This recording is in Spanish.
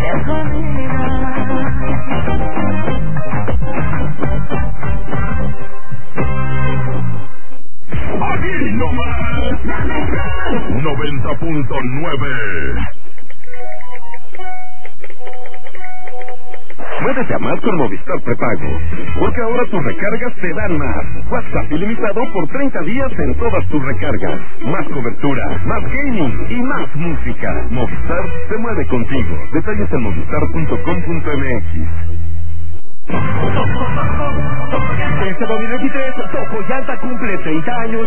Aquí nomás 90.9. Puedes llamar con Movistar Prepago, porque ahora tus recargas te dan más. WhatsApp ilimitado por 30 días en todas tus recargas. Más cobertura, más gaming y más música. Movistar se mueve contigo. Detalles en movistar.com.mx. Este 2023, Tokoyanta cumple 30 años.